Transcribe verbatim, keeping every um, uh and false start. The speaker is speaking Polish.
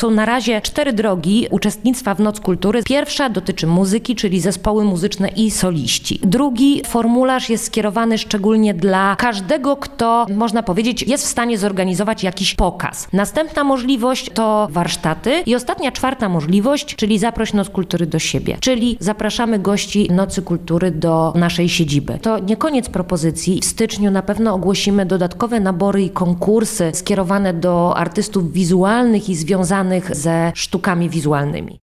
Są na razie cztery drogi uczestnictwa w Noc Kultury. Pierwsza dotyczy muzyki, czyli zespoły muzyczne i soliści. Drugi formularz jest skierowany szczególnie dla każdego, kto, można powiedzieć, jest w stanie zorganizować jakiś pokaz. Następna możliwość to warsztaty i ostatnia, czwarta możliwość, czyli zaproś Noc Kultury do siebie. Czyli zapraszamy gości Nocy Kultury do naszej siedziby. To nie koniec propozycji. W styczniu na pewno ogłosimy dodatkowe nabory i konkursy skierowane do artystów wizualnych i związanych ze sztukami wizualnymi.